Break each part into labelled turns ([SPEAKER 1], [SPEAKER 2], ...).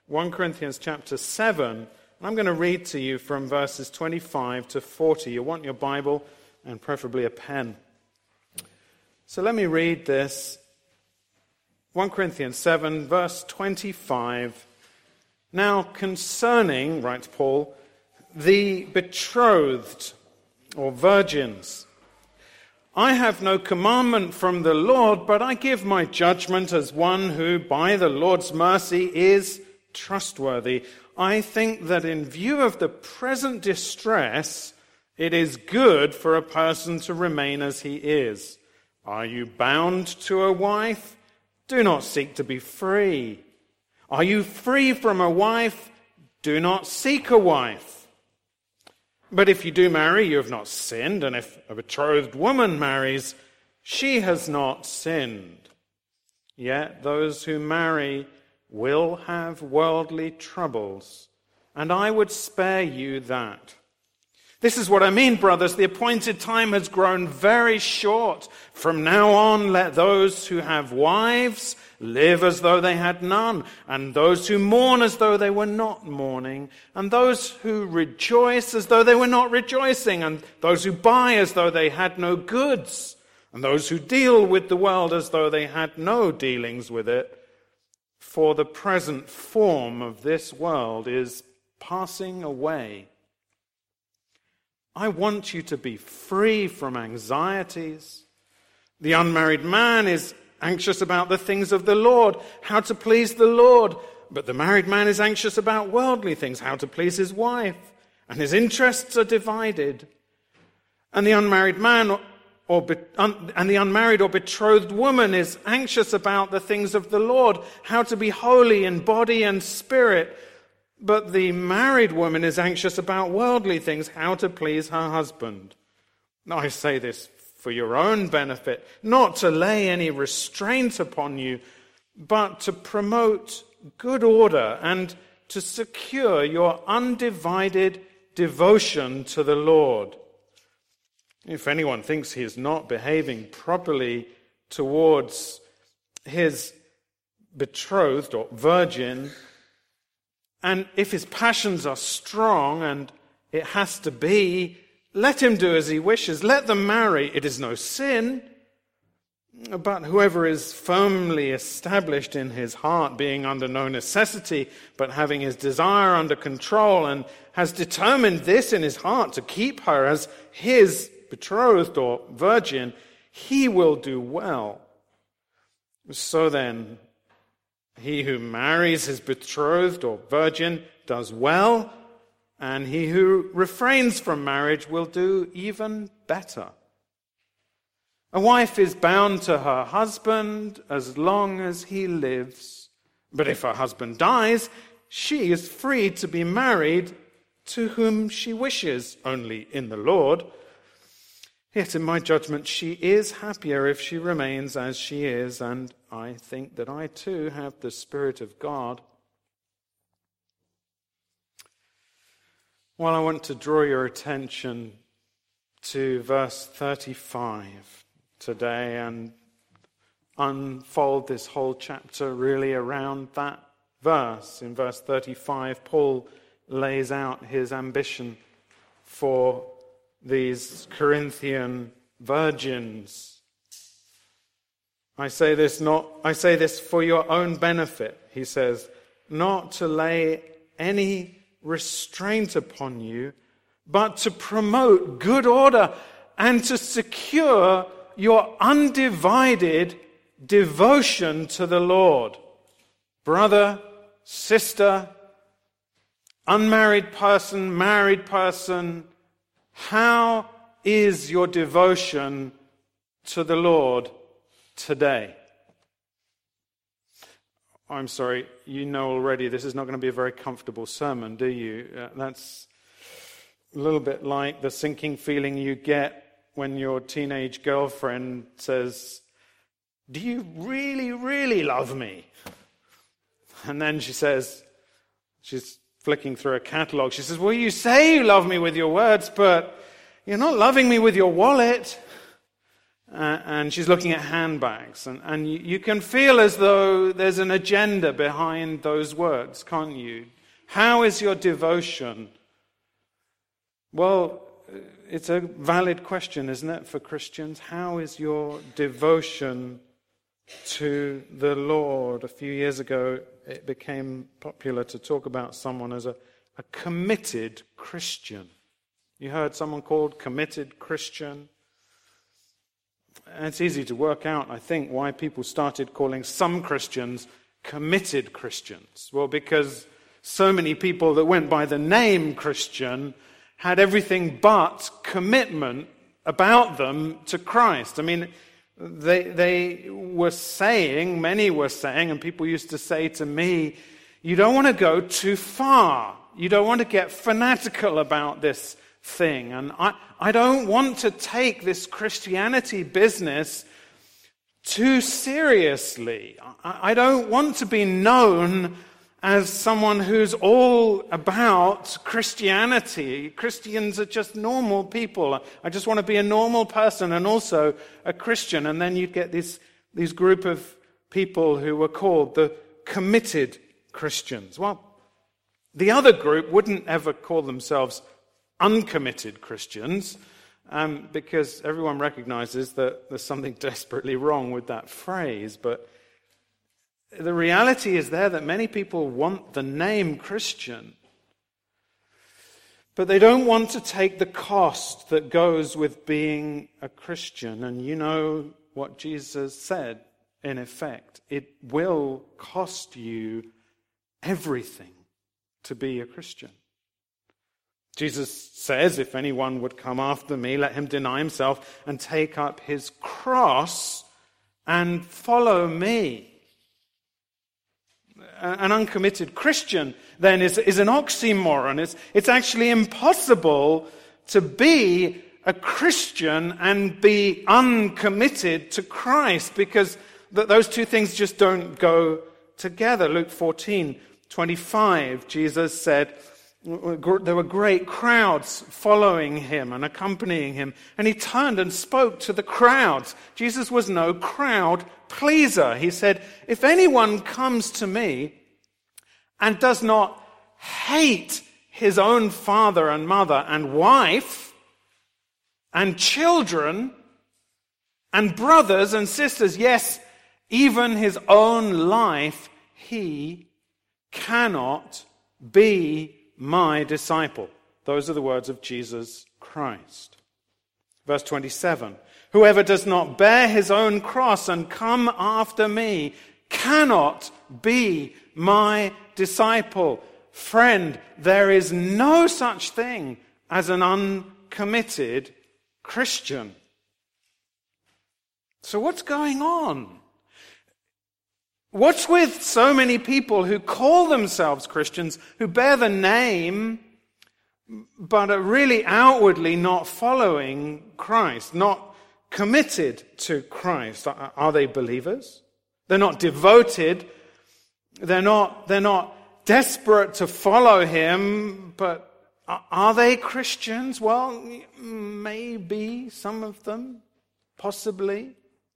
[SPEAKER 1] 1 Corinthians chapter 7. I'm going to read to you from verses 25 to 40. You want your Bible and preferably a pen. So let me read this. 1 Corinthians 7, verse 25. Now concerning, writes Paul, the betrothed or virgins, I have no commandment from the Lord, but I give my judgment as one who by the Lord's mercy is trustworthy. I think that in view of the present distress, it is good for a person to remain as he is. Are you bound to a wife? Do not seek to be free. Are you free from a wife? Do not seek a wife. But if you do marry, you have not sinned, and if a betrothed woman marries, she has not sinned. Yet those who marry will have worldly troubles, and I would spare you that. This is what I mean, brothers. The appointed time has grown very short. From now on, let those who have wives live as though they had none, and those who mourn as though they were not mourning, and those who rejoice as though they were not rejoicing, and those who buy as though they had no goods, and those who deal with the world as though they had no dealings with it. For the present form of this world is passing away. I want you to be free from anxieties. The unmarried man is anxious about the things of the Lord, how to please the Lord. But the married man is anxious about worldly things, how to please his wife. And his interests are divided. And the unmarried man and the unmarried or betrothed woman is anxious about the things of the Lord, how to be holy in body and spirit. But the married woman is anxious about worldly things, how to please her husband. I say this for your own benefit, not to lay any restraint upon you, but to promote good order and to secure your undivided devotion to the Lord. If anyone thinks he is not behaving properly towards his betrothed or virgin, and if his passions are strong, and it has to be, let him do as he wishes. Let them marry. It is no sin. But whoever is firmly established in his heart, being under no necessity, but having his desire under control, and has determined this in his heart to keep her as his betrothed or virgin, he will do well. So then, he who marries his betrothed or virgin does well, and he who refrains from marriage will do even better. A wife is bound to her husband as long as he lives, but if her husband dies, she is free to be married to whom she wishes, only in the Lord. Yet in my judgment, she is happier if she remains as she is, and I think that I too have the Spirit of God. Well, I want to draw your attention to verse 35 today and unfold this whole chapter really around that verse. In verse 35, Paul lays out his ambition for these Corinthian virgins. I say this for your own benefit, he says, not to lay any restraint upon you, but to promote good order and to secure your undivided devotion to the Lord. Brother, sister, unmarried person, married person, how is your devotion to the Lord today? I'm sorry, you know already this is not going to be a very comfortable sermon, do you? That's a little bit like the sinking feeling you get when your teenage girlfriend says, "Do you really, really love me?" And then she says, she's flicking through a catalogue, she says, "Well, you say you love me with your words, but you're not loving me with your wallet. and she's looking at handbags. And you can feel as though there's an agenda behind those words, can't you? How is your devotion? Well, it's a valid question, isn't it, for Christians? How is your devotion to the Lord? A few years ago, it became popular to talk about someone as a committed Christian. You heard someone called committed Christian? And it's easy to work out, I think, why people started calling some Christians committed Christians. Well, because so many people that went by the name Christian had everything but commitment about them to Christ. I mean, they were saying, many were saying, and people used to say to me, you don't want to go too far. You don't want to get fanatical about this thing. And I don't want to take this Christianity business too seriously. I don't want to be known as someone who's all about Christianity. Christians are just normal people. I just want to be a normal person and also a Christian. And then you'd get these group of people who were called the committed Christians. Well, the other group wouldn't ever call themselves uncommitted Christians, because everyone recognizes that there's something desperately wrong with that phrase. But the reality is there that many people want the name Christian, but they don't want to take the cost that goes with being a Christian. And you know what Jesus said, in effect. It will cost you everything to be a Christian. Jesus says, if anyone would come after me, let him deny himself and take up his cross and follow me. An uncommitted Christian, then, is an oxymoron. It's actually impossible to be a Christian and be uncommitted to Christ, because those two things just don't go together. Luke 14:25, Jesus said, there were great crowds following him and accompanying him. And he turned and spoke to the crowds. Jesus was no crowd pleaser. He said, if anyone comes to me and does not hate his own father and mother and wife and children and brothers and sisters, yes, even his own life, he cannot be my disciple. Those are the words of Jesus Christ. Verse 27, whoever does not bear his own cross and come after me cannot be my disciple. Friend, there is no such thing as an uncommitted Christian. So what's going on? What's with so many people who call themselves Christians, who bear the name, but are really outwardly not following Christ, not committed to Christ? Are they believers? They're not devoted. They're not desperate to follow him, but are they Christians? Well, maybe some of them, possibly.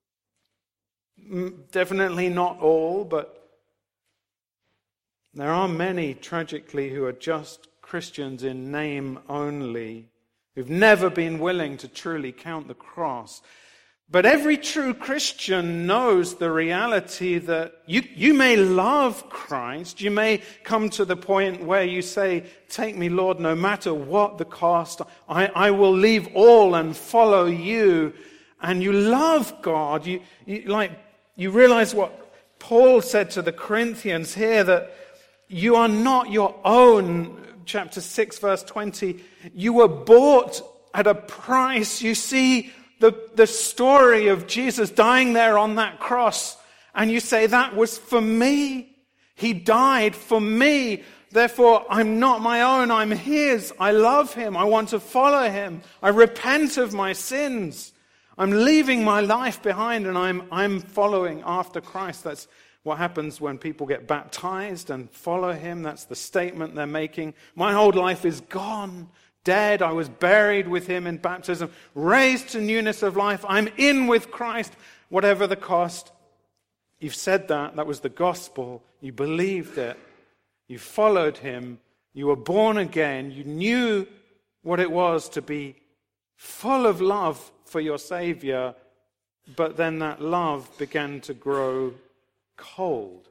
[SPEAKER 1] Definitely not all, but there are many, tragically, who are just Christians in name only, who've never been willing to truly count the cross. But every true Christian knows the reality that you may love Christ, you may come to the point where you say, take me, Lord, no matter what the cost, I will leave all and follow you. And you love God, you realize what Paul said to the Corinthians here, that you are not your own. Chapter 6, verse 20. You were bought at a price. You see the story of Jesus dying there on that cross, and you say, that was for me. He died for me. Therefore, I'm not my own. I'm his. I love him. I want to follow him. I repent of my sins. I'm leaving my life behind and I'm following after Christ. That's what happens when people get baptized and follow him. That's the statement they're making. My old life is gone. dead. I was buried with him in baptism, raised to newness of life. I'm in with Christ, whatever the cost. You've said that. That was the gospel. You believed it. You followed him. You were born again. You knew what it was to be full of love for your Savior. But then that love began to grow cold.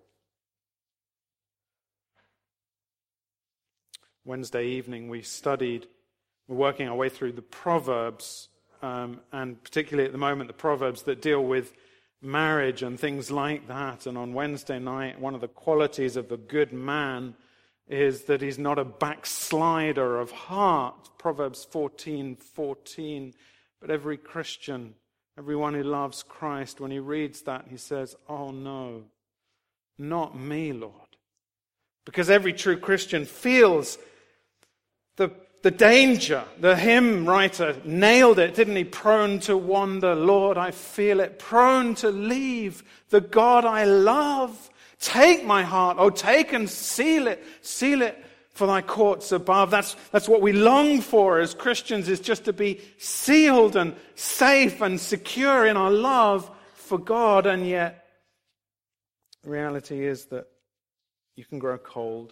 [SPEAKER 1] Wednesday evening we're working our way through the Proverbs, and particularly at the moment the Proverbs that deal with marriage and things like that. And on Wednesday night, one of the qualities of a good man is that he's not a backslider of heart. Proverbs 14:14. But every Christian, everyone who loves Christ, when he reads that, he says, "Oh no, not me, Lord." Because every true Christian feels the danger. The hymn writer nailed it, didn't he? Prone to wander, Lord, I feel it. Prone to leave the God I love. Take my heart, oh, take and seal it. Seal it for thy courts above. That's what we long for as Christians, is just to be sealed and safe and secure in our love for God. And yet, the reality is that you can grow cold.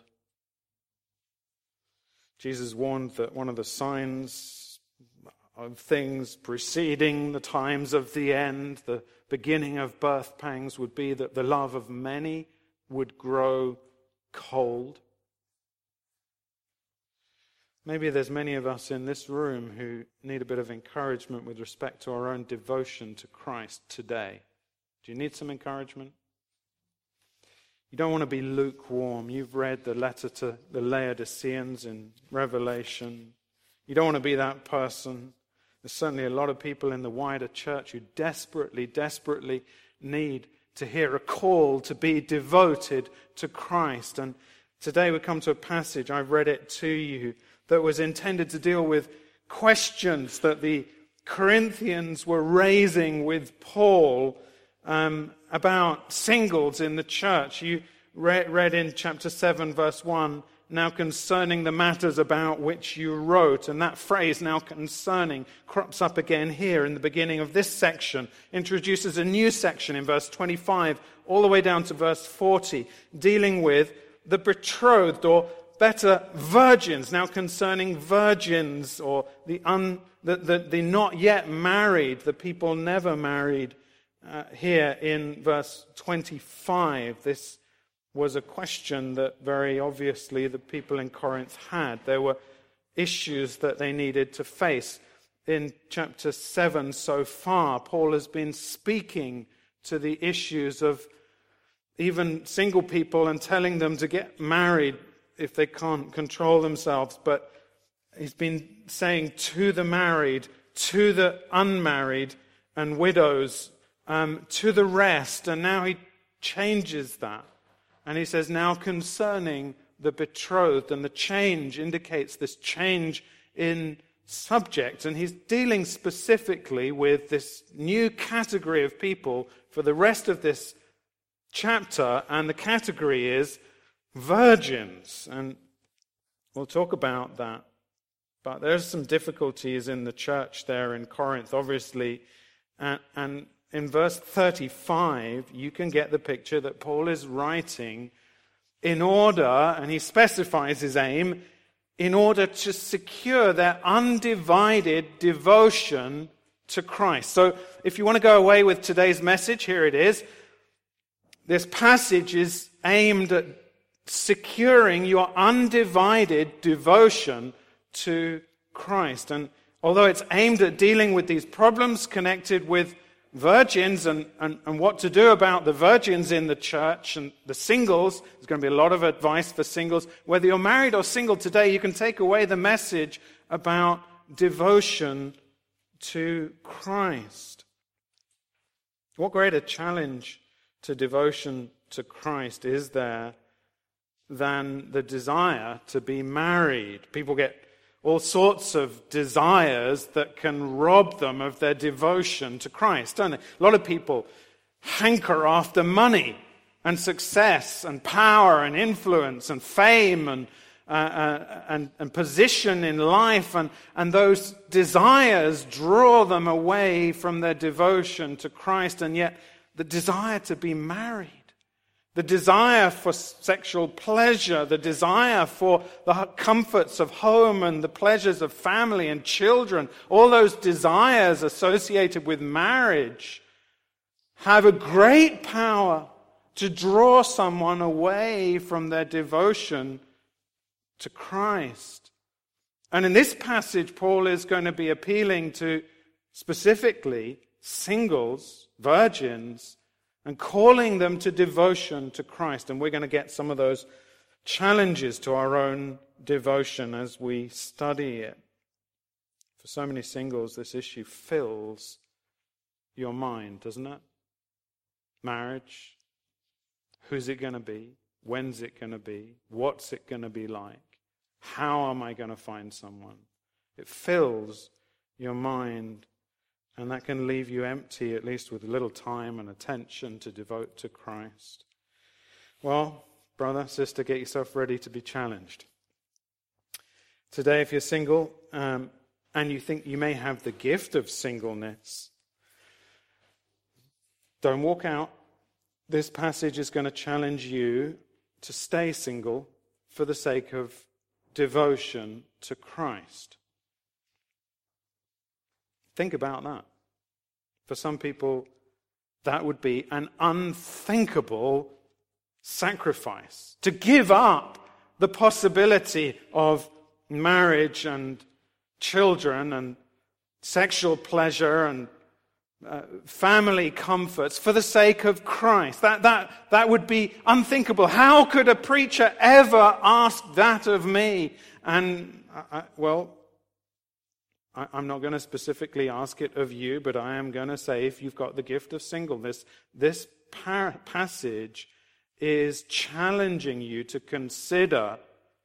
[SPEAKER 1] Jesus warned that one of the signs of things preceding the times of the end, the beginning of birth pangs, would be that the love of many would grow cold. Maybe there's many of us in this room who need a bit of encouragement with respect to our own devotion to Christ today. Do you need some encouragement? You don't want to be lukewarm. You've read the letter to the Laodiceans in Revelation. You don't want to be that person. There's certainly a lot of people in the wider church who desperately, desperately need to hear a call to be devoted to Christ. And today we come to a passage, I've read it to you, that was intended to deal with questions that the Corinthians were raising with Paul about singles in the church. You read in chapter 7, verse 1, now concerning the matters about which you wrote. And that phrase, now concerning, crops up again here in the beginning of this section, introduces a new section in verse 25, all the way down to verse 40, dealing with the betrothed, or better, virgins. Now concerning virgins, or the not yet married, the people never married. Here in verse 25, this was a question that very obviously the people in Corinth had. There were issues that they needed to face. In chapter 7 so far, Paul has been speaking to the issues of even single people and telling them to get married if they can't control themselves. But he's been saying to the married, to the unmarried and widows, to the rest, and now he changes that. And he says, now concerning the betrothed, and the change indicates this change in subject. And he's dealing specifically with this new category of people for the rest of this chapter, and the category is virgins. And we'll talk about that. But there's some difficulties in the church there in Corinth, obviously, and in verse 35, you can get the picture that Paul is writing in order, and he specifies his aim, in order to secure their undivided devotion to Christ. So if you want to go away with today's message, here it is. This passage is aimed at securing your undivided devotion to Christ. And although it's aimed at dealing with these problems connected with virgins and what to do about the virgins in the church and the singles, there's going to be a lot of advice for singles. Whether you're married or single today, you can take away the message about devotion to Christ. What greater challenge to devotion to Christ is there than the desire to be married? People get all sorts of desires that can rob them of their devotion to Christ, don't they? A lot of people hanker after money and success and power and influence and fame and position in life, and those desires draw them away from their devotion to Christ, and yet the desire to be married, the desire for sexual pleasure, the desire for the comforts of home and the pleasures of family and children, all those desires associated with marriage have a great power to draw someone away from their devotion to Christ. And in this passage, Paul is going to be appealing to specifically singles, virgins, and calling them to devotion to Christ. And we're going to get some of those challenges to our own devotion as we study it. For so many singles, this issue fills your mind, doesn't it? Marriage. Who's it going to be? When's it going to be? What's it going to be like? How am I going to find someone? It fills your mind, and that can leave you empty, at least with little time and attention to devote to Christ. Well, brother, sister, get yourself ready to be challenged. Today, if you're single, and you think you may have the gift of singleness, don't walk out. This passage is going to challenge you to stay single for the sake of devotion to Christ. Think about that. For some people, that would be an unthinkable sacrifice. To give up the possibility of marriage and children and sexual pleasure and family comforts for the sake of Christ. That would be unthinkable. How could a preacher ever ask that of me? And, I'm not going to specifically ask it of you, but I am going to say, if you've got the gift of singleness, this passage is challenging you to consider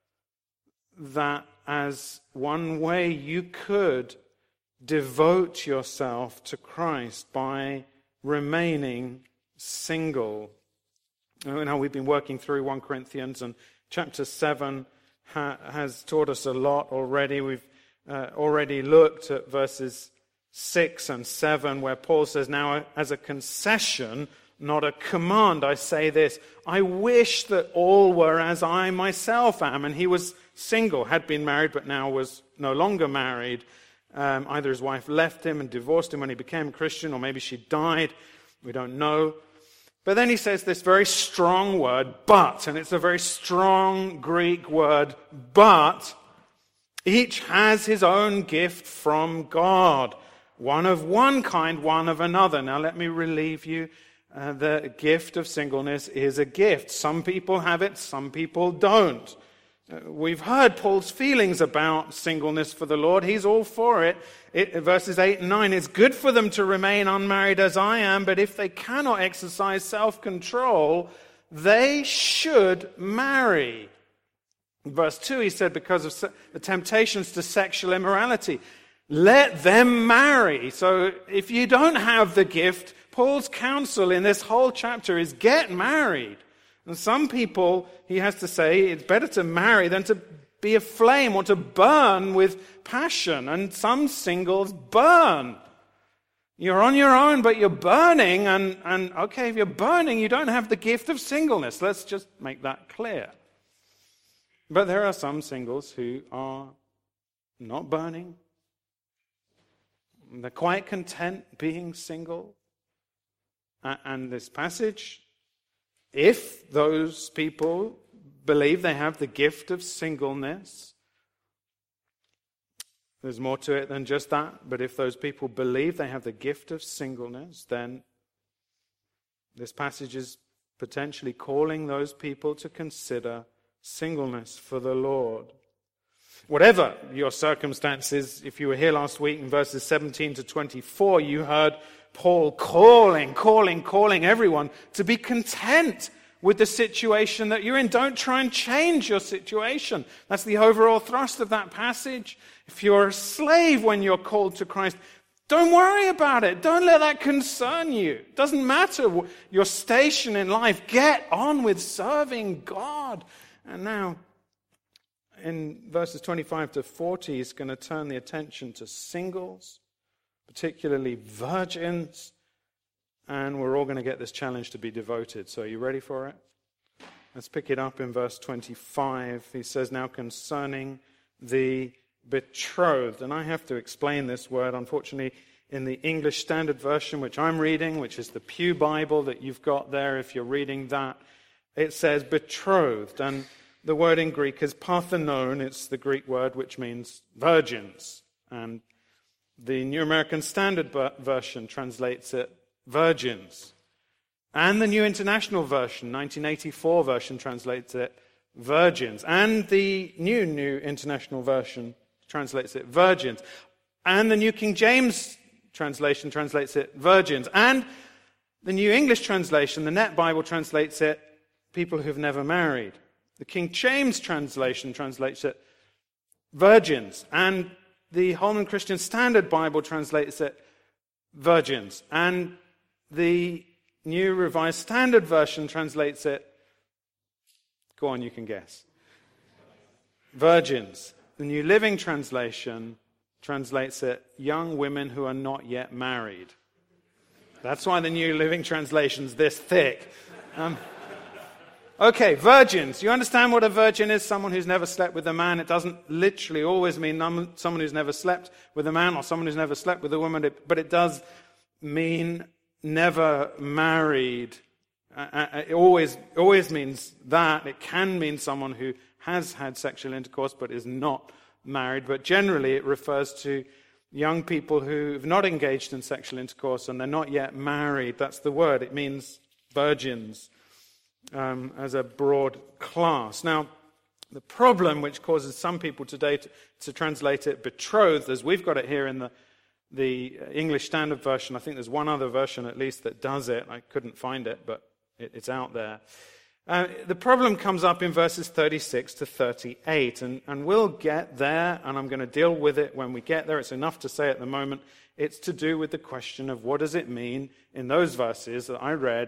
[SPEAKER 1] that as one way you could devote yourself to Christ by remaining single. Now, we've been working through 1 Corinthians, and chapter 7 has taught us a lot already. We've already looked at verses 6 and 7, where Paul says, now as a concession, not a command, I say this, I wish that all were as I myself am. And he was single, had been married, but now was no longer married. Either his wife left him and divorced him when he became a Christian, or maybe she died. We don't know. But then he says this very strong word, but, and it's a very strong Greek word, but each has his own gift from God, one of one kind, one of another. Now let me relieve you. The gift of singleness is a gift. Some people have it, some people don't. We've heard Paul's feelings about singleness for the Lord. He's all for it. Verses 8 and 9, it's good for them to remain unmarried as I am, but if they cannot exercise self-control, they should marry. In verse 2, he said, because of the temptations to sexual immorality, let them marry. So if you don't have the gift, Paul's counsel in this whole chapter is get married. And some people, he has to say, it's better to marry than to be aflame or to burn with passion. And some singles burn. You're on your own, but you're burning. And okay, if you're burning, you don't have the gift of singleness. Let's just make that clear. But there are some singles who are not burning. They're quite content being single. And this passage, if those people believe they have the gift of singleness, there's more to it than just that, but if those people believe they have the gift of singleness, then this passage is potentially calling those people to consider singleness for the Lord. Whatever your circumstances, if you were here last week in verses 17 to 24, you heard Paul calling everyone to be content with the situation that you're in. Don't try and change your situation. That's the overall thrust of that passage. If you're a slave when you're called to Christ, don't worry about it. Don't let that concern you. It doesn't matter your station in life. Get on with serving God. And now, in verses 25 to 40, he's going to turn the attention to singles, particularly virgins, and we're all going to get this challenge to be devoted. So are you ready for it? Let's pick it up in verse 25. He says, now concerning the betrothed. And I have to explain this word, unfortunately, in the English Standard Version, which I'm reading, which is the Pew Bible that you've got there if you're reading that. It says betrothed, and the word in Greek is parthenon. It's the Greek word which means virgins. And the New American Standard Version translates it virgins. And the New International Version, 1984 version, translates it virgins. And the New International Version translates it virgins. And the New King James translation translates it virgins. And the New English translation, the Net Bible, translates it people who've never married. The King James translation translates it virgins. And the Holman Christian Standard Bible translates it virgins. And the New Revised Standard Version translates it, go on, you can guess, virgins. The New Living Translation translates it young women who are not yet married. That's why the New Living Translation's this thick. Okay, virgins. You understand what a virgin is? Someone who's never slept with a man. It doesn't literally always mean someone who's never slept with a man or someone who's never slept with a woman, but it does mean never married. It always means that. It can mean someone who has had sexual intercourse but is not married. But generally it refers to young people who have not engaged in sexual intercourse and they're not yet married. That's the word. It means virgins as a broad class. Now, the problem which causes some people today to translate it betrothed, as we've got it here in the English Standard Version. I think there's one other version at least that does it. I couldn't find it, but it's out there. The problem comes up in verses 36 to 38, and we'll get there, and I'm going to deal with it when we get there. It's enough to say at the moment. It's to do with the question of what does it mean in those verses that I read,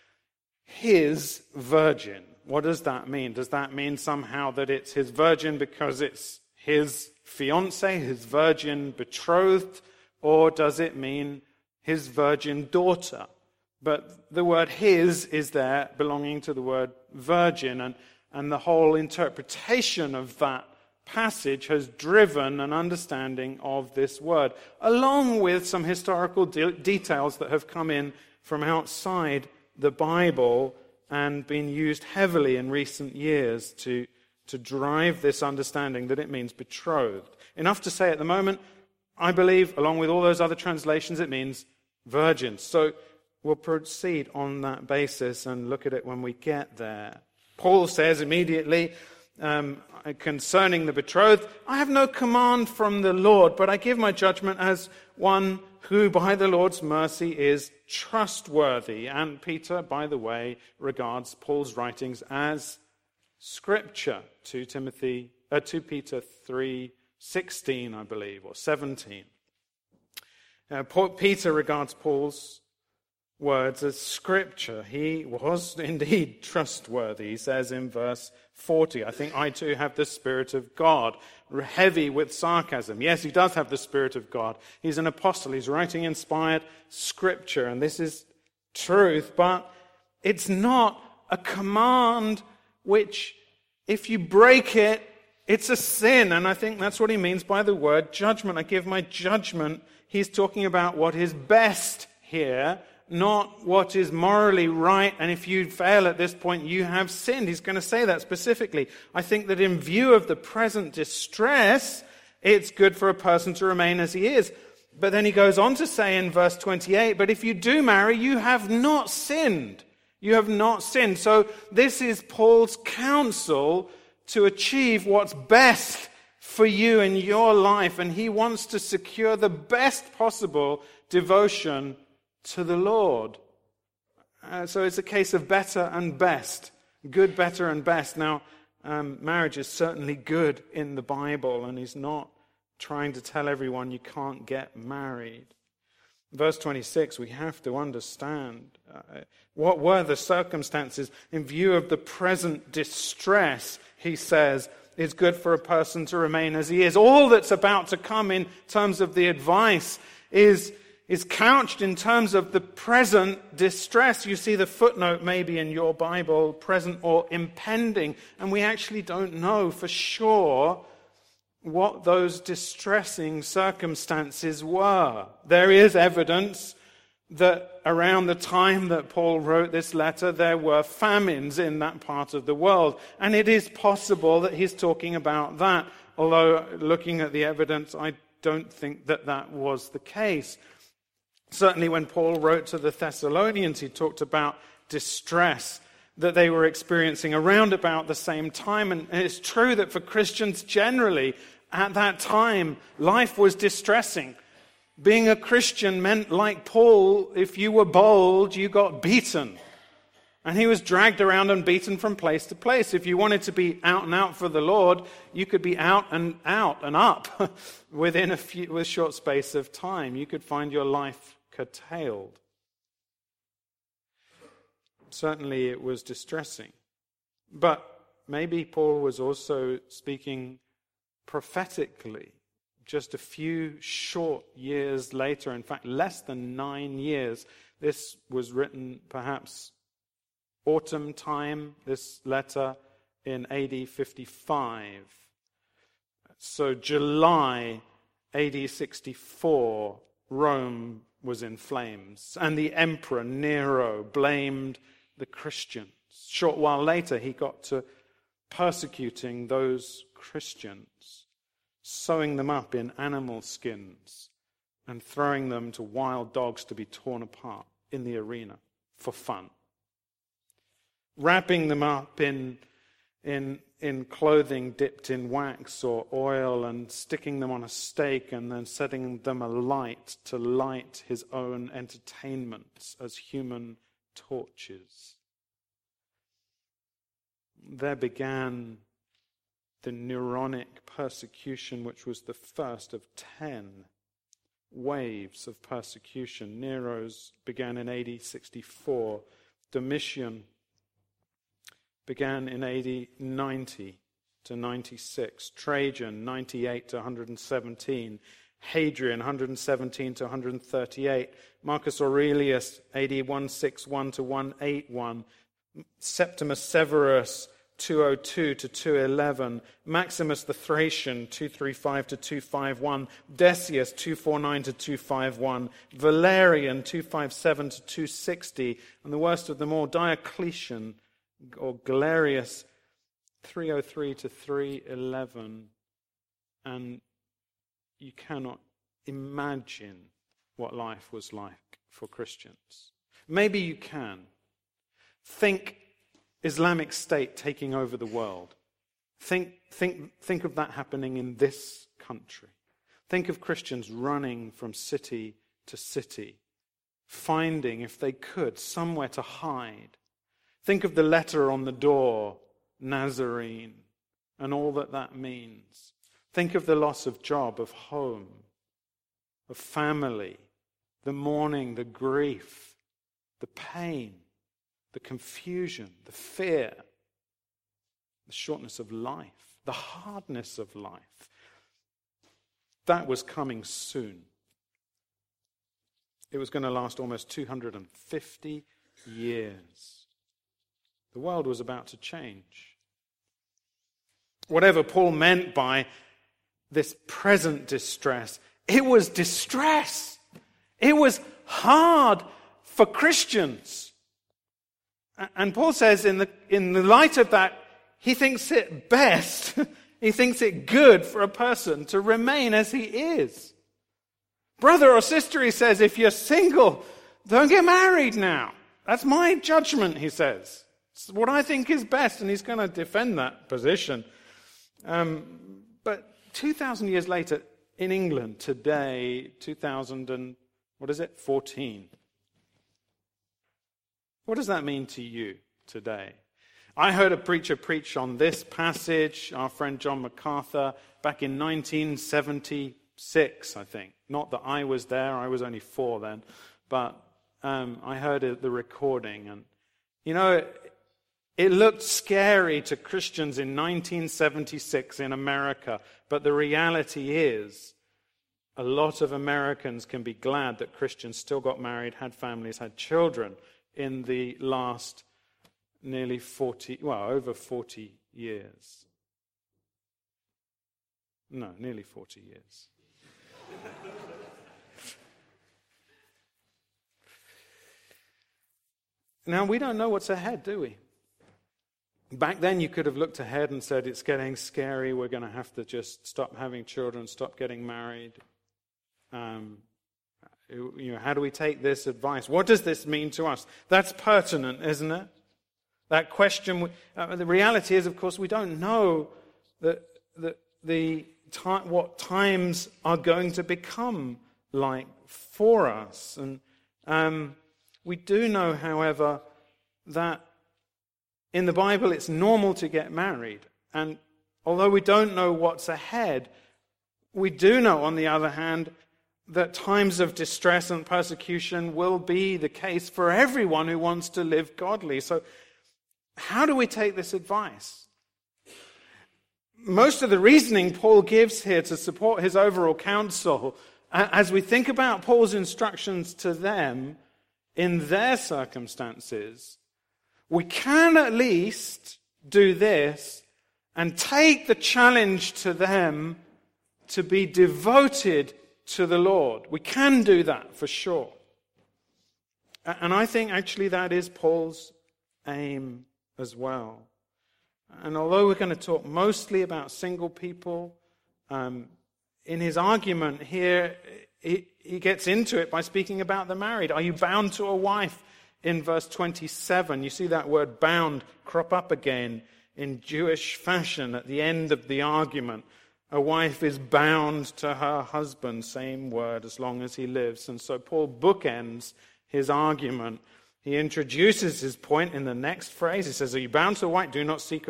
[SPEAKER 1] his virgin. What does that mean? Does that mean somehow that it's his virgin because it's his fiancée, his virgin betrothed, or does it mean his virgin daughter? But the word his is there belonging to the word virgin, and the whole interpretation of that passage has driven an understanding of this word, along with some historical details that have come in from outside the Bible and been used heavily in recent years to drive this understanding that it means betrothed. Enough to say at the moment, I believe, along with all those other translations, it means virgins. So we'll proceed on that basis and look at it when we get there. Paul says immediately, concerning the betrothed, I have no command from the Lord, but I give my judgment as one who by the Lord's mercy is trustworthy. And Peter, by the way, regards Paul's writings as Scripture. 2 Peter 3:16, I believe, or 17. Peter regards Paul's words as Scripture. He was indeed trustworthy. He says in verse 40, I think I too have the Spirit of God, heavy with sarcasm. Yes, he does have the Spirit of God. He's an apostle. He's writing inspired Scripture, and this is truth, but it's not a command which, if you break it, it's a sin. And I think that's what he means by the word judgment. I give my judgment. He's talking about what is best here, not what is morally right, and if you fail at this point, you have sinned. He's going to say that specifically. I think that in view of the present distress, it's good for a person to remain as he is. But then he goes on to say in verse 28, but if you do marry, you have not sinned. You have not sinned. So this is Paul's counsel to achieve what's best for you in your life, and he wants to secure the best possible devotion to the Lord. So it's a case of better and best. Good, better, and best. Now, marriage is certainly good in the Bible, and he's not trying to tell everyone you can't get married. Verse 26, we have to understand what were the circumstances in view of the present distress. He says, it's good for a person to remain as he is. All that's about to come in terms of the advice is couched in terms of the present distress. You see the footnote maybe in your Bible, present or impending, and we actually don't know for sure what those distressing circumstances were. There is evidence that around the time that Paul wrote this letter, there were famines in that part of the world. And it is possible that he's talking about that, although looking at the evidence, I don't think that that was the case. Certainly when Paul wrote to the Thessalonians, he talked about distress that they were experiencing around about the same time. And it's true that for Christians generally, at that time, life was distressing. Being a Christian meant, like Paul, if you were bold, you got beaten. And he was dragged around and beaten from place to place. If you wanted to be out and out for the Lord, you could be out and up within a short space of time. You could find your life curtailed. Certainly it was distressing. But maybe Paul was also speaking prophetically. Just a few short years later, in fact, less than 9 years, this was written perhaps autumn time, this letter in AD 55. So July AD 64, Rome was in flames, and the emperor Nero blamed the Christians. A short while later, he got to persecuting those Christians, sewing them up in animal skins and throwing them to wild dogs to be torn apart in the arena for fun. Wrapping them up in clothing dipped in wax or oil and sticking them on a stake and then setting them alight to light his own entertainments as human torches. There began the Neronic persecution, which was the first of 10 waves of persecution. Nero's began in AD 64. Domitian began in AD 90 to 96. Trajan, 98 to 117. Hadrian, 117 to 138. Marcus Aurelius, AD 161 to 181. Septimus Severus, 202 to 211, Maximus the Thracian, 235 to 251, Decius, 249 to 251, Valerian, 257 to 260, and the worst of them all, Diocletian, or Galerius, 303 to 311. And you cannot imagine what life was like for Christians. Maybe you can. Think Islamic State taking over the world. Think of that happening in this country. Think of Christians running from city to city, finding, if they could, somewhere to hide. Think of the letter on the door, Nazarene, and all that that means. Think of the loss of job, of home, of family, the mourning, the grief, the pain, the confusion, the fear, the shortness of life, the hardness of life. That was coming soon. It was going to last almost 250 years. The world was about to change. Whatever Paul meant by this present distress, it was distress. It was hard for Christians. And Paul says in the light of that, he thinks it best, he thinks it good for a person to remain as he is. Brother or sister, he says, if you're single, don't get married now. That's my judgment, he says. It's what I think is best, and he's going to defend that position. But 2,000 years later, in England today, 14. What does that mean to you today? I heard a preacher preach on this passage, our friend John MacArthur, back in 1976, I think. Not that I was there, I was only 4 then, but I heard the recording. And, you know, It looked scary to Christians in 1976 in America, but the reality is a lot of Americans can be glad that Christians still got married, had families, had children in the last nearly over 40 years. No, nearly 40 years. Now, we don't know what's ahead, do we? Back then, you could have looked ahead and said, it's getting scary, we're going to have to just stop having children, stop getting married. How do we take this advice? What does this mean to us? That's pertinent, isn't it? That question, the reality is, of course, we don't know what times are going to become like for us. And we do know, however, that in the Bible it's normal to get married. And although we don't know what's ahead, we do know, on the other hand, that times of distress and persecution will be the case for everyone who wants to live godly. So how do we take this advice? Most of the reasoning Paul gives here to support his overall counsel, as we think about Paul's instructions to them in their circumstances, we can at least do this and take the challenge to them to be devoted to the Lord. We can do that for sure. And I think actually that is Paul's aim as well. And although we're going to talk mostly about single people, in his argument here, he gets into it by speaking about the married. Are you bound to a wife? In verse 27, you see that word bound crop up again in Jewish fashion at the end of the argument. A wife is bound to her husband, same word, as long as he lives. And so Paul bookends his argument. He introduces his point in the next phrase. He says, are you bound to a wife? Do not seek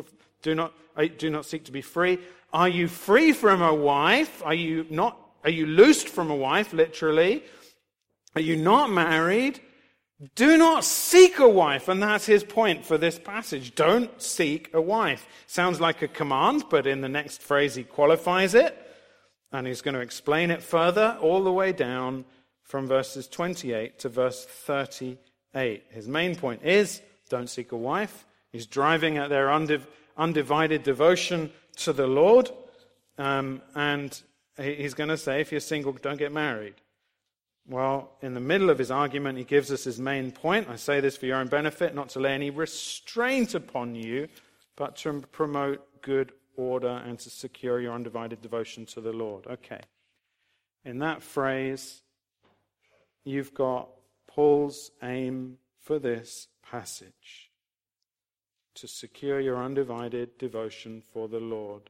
[SPEAKER 1] to be free. Are you free from a wife? Are you loosed from a wife, literally? Are you not married? Do not seek a wife. And that's his point for this passage. Don't seek a wife. Sounds like a command, but in the next phrase he qualifies it. And he's going to explain it further all the way down from verses 28 to verse 38. His main point is, don't seek a wife. He's driving at their undivided devotion to the Lord. And he's going to say, if you're single, don't get married. Well, in the middle of his argument, he gives us his main point. I say this for your own benefit, not to lay any restraint upon you, but to promote good order and to secure your undivided devotion to the Lord. Okay. In that phrase, you've got Paul's aim for this passage: to secure your undivided devotion for the Lord.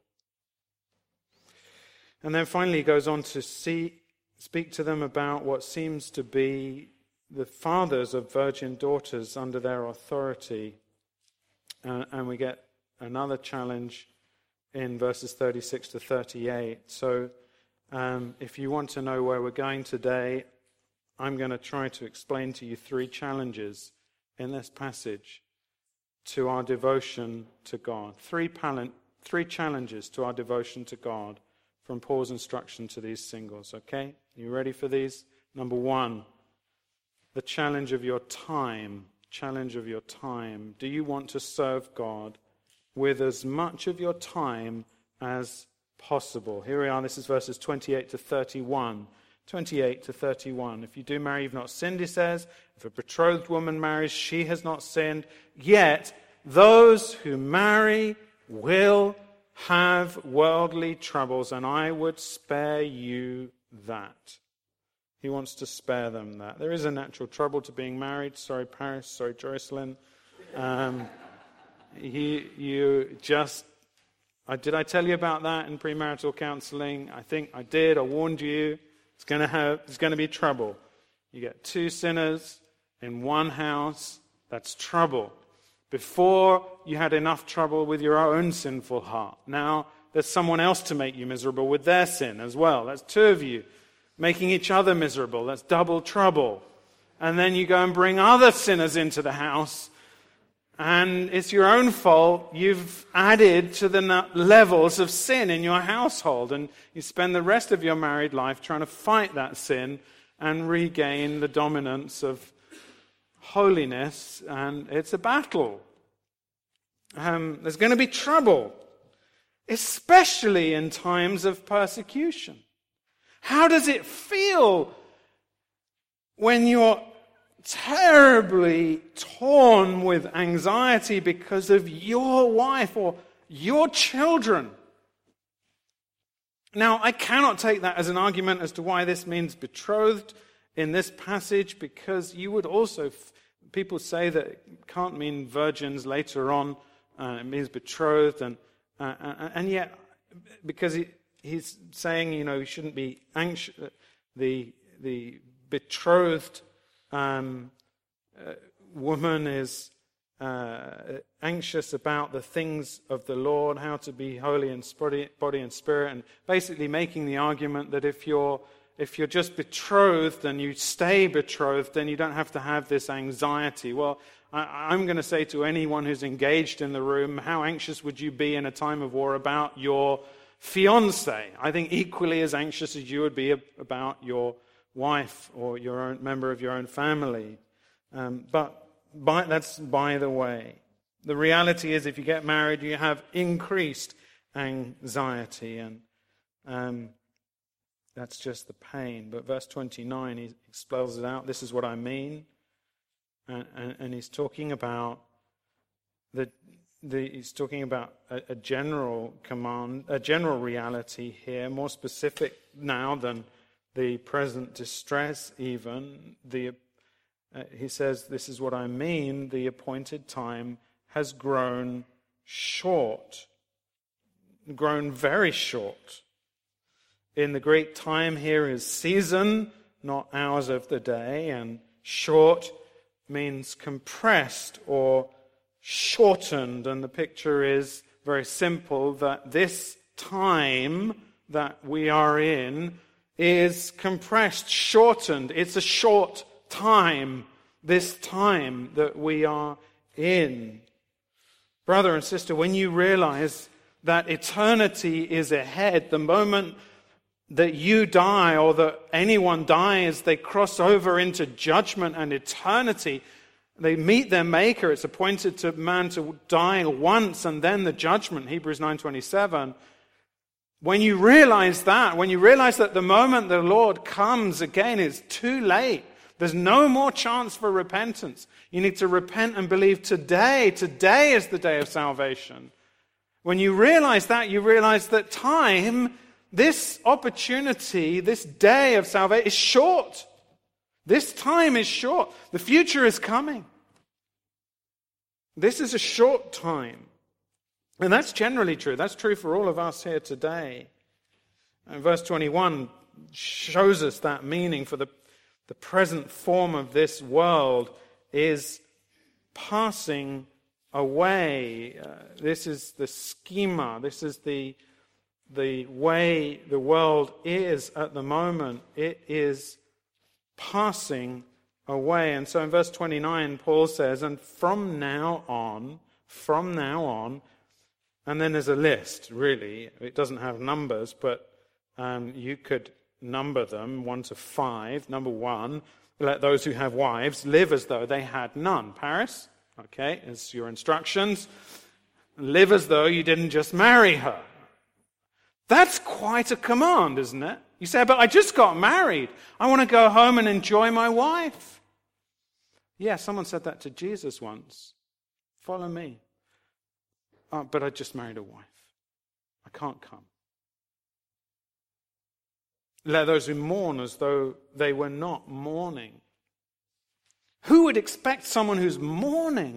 [SPEAKER 1] And then finally he goes on to speak to them about what seems to be the fathers of virgin daughters under their authority. And we get another challenge in verses 36 to 38. So if you want to know where we're going today, I'm going to try to explain to you three challenges in this passage to our devotion to God. Three challenges to our devotion to God from Paul's instruction to these singles, okay? You ready for these? Number one, the challenge of your time. Challenge of your time. Do you want to serve God with as much of your time as possible? Here we are. This is verses 28 to 31. 28 to 31. If you do marry, you've not sinned, he says. If a betrothed woman marries, she has not sinned. Yet those who marry will have worldly troubles, and I would spare you that. He wants to spare them that. There is a natural trouble to being married. Sorry, Paris. Sorry, Joycelyn. Did I tell you about that in premarital counseling? I think I did. I warned you. There's going to be trouble. You get two sinners in one house. That's trouble. Before, you had enough trouble with your own sinful heart. Now, there's someone else to make you miserable with their sin as well. That's two of you making each other miserable. That's double trouble. And then you go and bring other sinners into the house, and it's your own fault. You've added to the levels of sin in your household, and you spend the rest of your married life trying to fight that sin and regain the dominance of holiness, and it's a battle. There's going to be trouble, especially in times of persecution. How does it feel when you're terribly torn with anxiety because of your wife or your children? Now, I cannot take that as an argument as to why this means betrothed in this passage, because you would also, people say that it can't mean virgins later on, it means betrothed, and yet, because he's saying, you shouldn't be anxious, the betrothed woman is anxious about the things of the Lord, how to be holy in body and spirit, and basically making the argument that if you're just betrothed and you stay betrothed, then you don't have to have this anxiety. Well, I'm going to say to anyone who's engaged in the room, how anxious would you be in a time of war about your fiancé? I think equally as anxious as you would be about your wife or your own member of your own family. But that's by the way. The reality is, if you get married, you have increased anxiety, and that's just the pain. But verse 29, he spells it out. This is what I mean. And he's talking about he's talking about a general command, a general reality here, more specific now than the present distress even. He says, this is what I mean, the appointed time has grown short, grown very short. In the Greek, time here is season, not hours of the day, and short means compressed or shortened. And the picture is very simple, that this time that we are in is compressed, shortened. It's a short time, this time that we are in. Brother and sister, when you realize that eternity is ahead, the moment that you die or that anyone dies, they cross over into judgment and eternity. They meet their Maker. It's appointed to man to die once and then the judgment, Hebrews 9:27. When you realize that the moment the Lord comes again, it's too late. There's no more chance for repentance. You need to repent and believe today. Today is the day of salvation. When you realize that, you realize that time, this opportunity, this day of salvation is short. This time is short. The future is coming. This is a short time. And that's generally true. That's true for all of us here today. And verse 21 shows us that meaning. For the present form of this world is passing away. This is the schema. This is the way the world is at the moment. It is passing away. And so in verse 29, Paul says, and from now on, and then there's a list, really. It doesn't have numbers, but you could number them 1 to 5. Number 1, let those who have wives live as though they had none. Paris, okay, it's your instructions. Live as though you didn't just marry her. That's quite a command, isn't it? You say, but I just got married. I want to go home and enjoy my wife. Yeah, someone said that to Jesus once. Follow me. But I just married a wife. I can't come. Let those who mourn as though they were not mourning. Who would expect someone who's mourning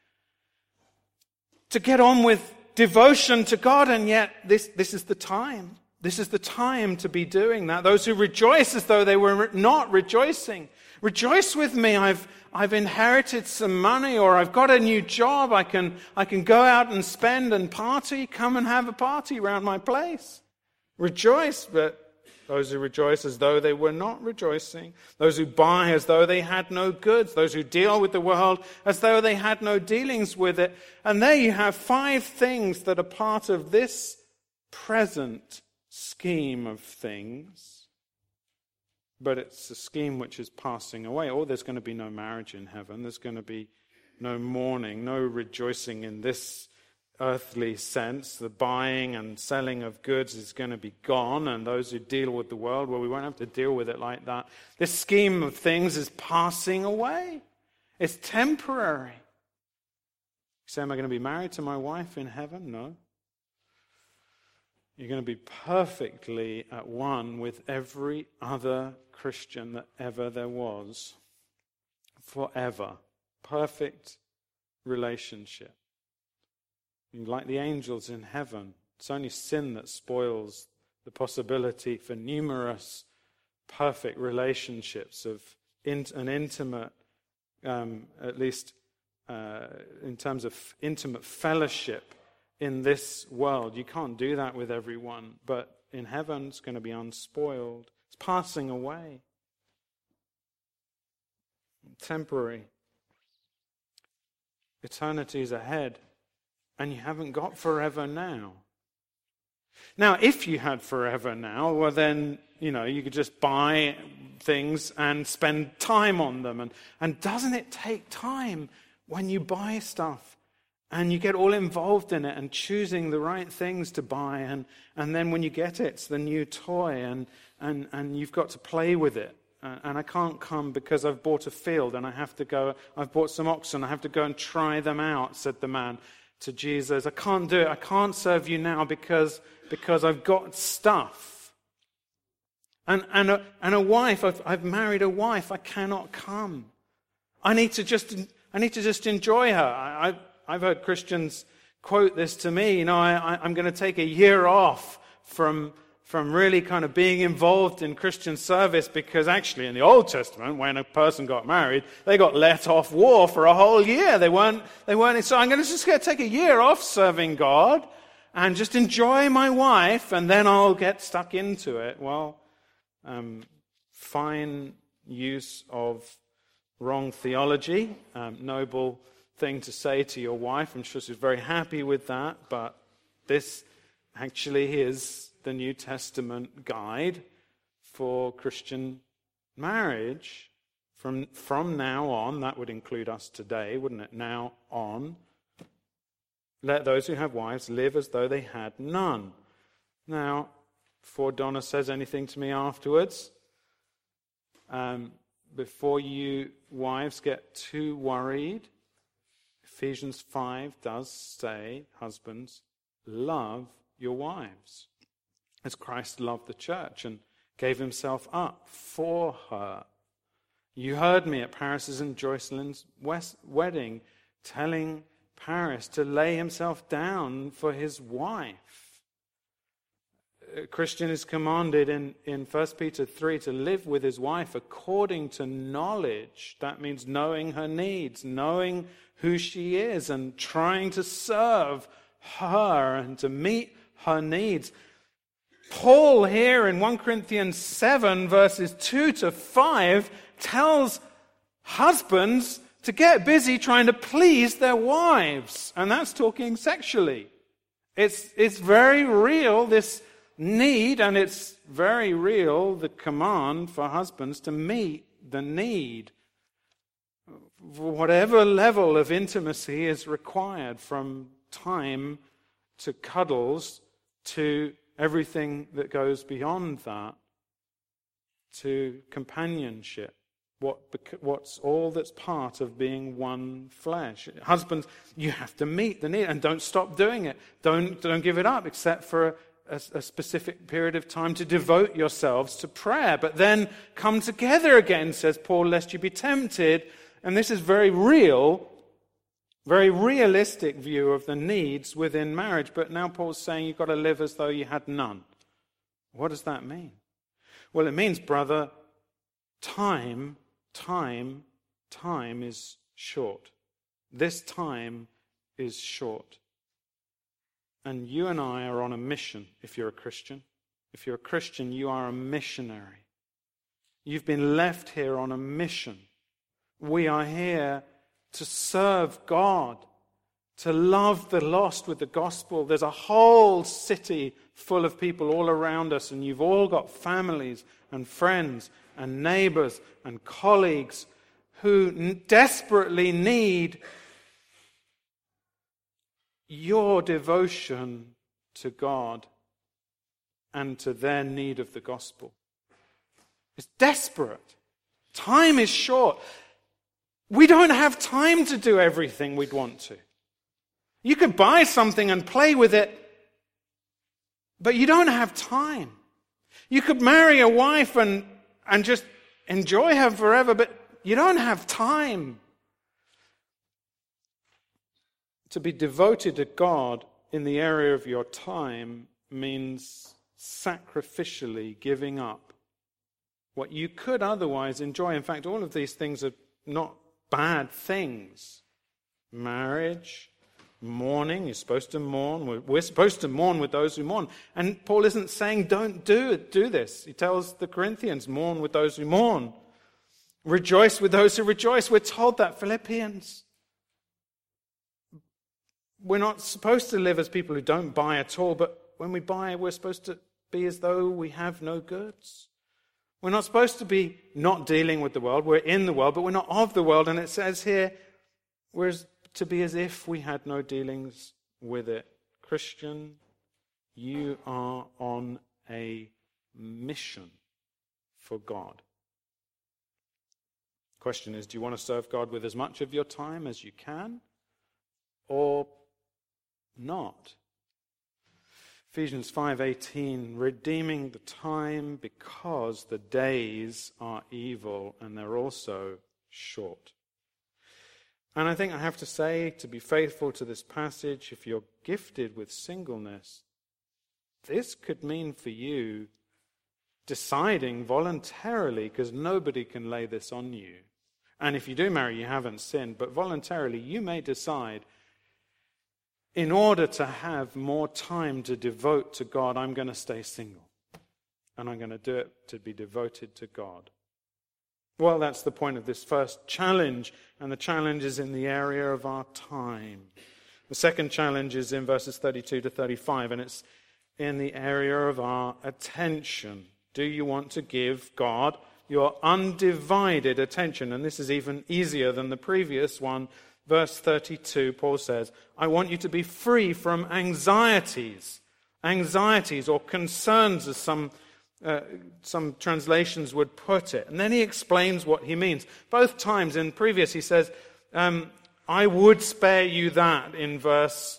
[SPEAKER 1] to get on with devotion to God? And yet this is the time. This is the time to be doing that. Those who rejoice as though they were not rejoicing. Rejoice with me. I've inherited some money, or I've got a new job. I can go out and spend and party. Come and have a party around my place. Rejoice, but Those who rejoice as though they were not rejoicing. Those who buy as though they had no goods. Those who deal with the world as though they had no dealings with it. And there you have 5 things that are part of this present scheme of things. But it's a scheme which is passing away. Oh, there's going to be no marriage in heaven. There's going to be no mourning, no rejoicing in this earthly sense. The buying and selling of goods is going to be gone, and those who deal with the world, well, we won't have to deal with it like that. This scheme of things is passing away. It's temporary. You say, am I going to be married to my wife in heaven? No. You're going to be perfectly at one with every other Christian that ever there was. Forever. Perfect relationship. Like the angels in heaven, it's only sin that spoils the possibility for numerous perfect relationships of an intimate, at least in terms of intimate fellowship in this world. You can't do that with everyone, but in heaven it's going to be unspoiled. It's passing away. Temporary. Eternity is ahead. And you haven't got forever now. Now, if you had forever now, well then, you could just buy things and spend time on them. And doesn't it take time when you buy stuff and you get all involved in it and choosing the right things to buy, and then when you get it, it's the new toy and you've got to play with it. And I can't come because I've bought a field and I've bought some oxen, I have to go and try them out, said the man to Jesus. I can't do it. I can't serve you now because I've got stuff. And a wife, I've married a wife. I cannot come. I need to just enjoy her. I've heard Christians quote this to me. I'm going to take a year off from really kind of being involved in Christian service, because actually in the Old Testament, when a person got married, they got let off war for a whole year. They weren't. So I'm going to take a year off serving God and just enjoy my wife, and then I'll get stuck into it. Well, fine use of wrong theology, noble thing to say to your wife. I'm sure she's very happy with that, but this actually is the New Testament guide for Christian marriage. From now on, that would include us today, wouldn't it? Now on, let those who have wives live as though they had none. Now, before Donna says anything to me afterwards, before you wives get too worried, Ephesians 5 does say, husbands, love your wives as Christ loved the church and gave himself up for her. You heard me at Paris's and Joycelyn's wedding telling Paris to lay himself down for his wife. A Christian is commanded in 1 Peter 3 to live with his wife according to knowledge. That means knowing her needs, knowing who she is, and trying to serve her and to meet her needs. Paul here in 1 Corinthians 7 verses 2 to 5 tells husbands to get busy trying to please their wives. And that's talking sexually. It's very real, this need, and it's very real, the command for husbands to meet the need. Whatever level of intimacy is required, from time to cuddles to everything that goes beyond that, to companionship. What's all that's part of being one flesh. Husbands, you have to meet the need, and don't stop doing it. Don't give it up, except for a specific period of time to devote yourselves to prayer. But then come together again, says Paul, lest you be tempted. And this is very real, very realistic view of the needs within marriage. But now Paul's saying you've got to live as though you had none. What does that mean? Well, it means, brother, time is short. This time is short. And you and I are on a mission, if you're a Christian. If you're a Christian, you are a missionary. You've been left here on a mission. We are here to serve God, to love the lost with the gospel. There's a whole city full of people all around us, and you've all got families and friends and neighbors and colleagues who desperately need your devotion to God and to their need of the gospel. It's desperate. Time is short. We don't have time to do everything we'd want to. You could buy something and play with it, but you don't have time. You could marry a wife and just enjoy her forever, but you don't have time. To be devoted to God in the area of your time means sacrificially giving up what you could otherwise enjoy. In fact, all of these things are not bad things. Marriage, mourning, you're supposed to mourn. We're supposed to mourn with those who mourn. And Paul isn't saying don't do this. He tells the Corinthians, mourn with those who mourn. Rejoice with those who rejoice. We're told that, Philippians. We're not supposed to live as people who don't buy at all, but when we buy, we're supposed to be as though we have no goods. We're not supposed to be not dealing with the world. We're in the world, but we're not of the world. And it says here, we're to be as if we had no dealings with it. Christian, you are on a mission for God. The question is, do you want to serve God with as much of your time as you can, or not? Ephesians 5:18, redeeming the time because the days are evil and they're also short. And I think I have to say, to be faithful to this passage, if you're gifted with singleness, this could mean for you deciding voluntarily, because nobody can lay this on you. And if you do marry, you haven't sinned, but voluntarily you may decide, in order to have more time to devote to God, I'm going to stay single. And I'm going to do it to be devoted to God. Well, that's the point of this first challenge. And the challenge is in the area of our time. The second challenge is in verses 32 to 35. And it's in the area of our attention. Do you want to give God your undivided attention? And this is even easier than the previous one. Verse 32, Paul says, I want you to be free from anxieties or concerns, as some translations would put it. And then he explains what he means. Both times in previous he says, I would spare you that in verse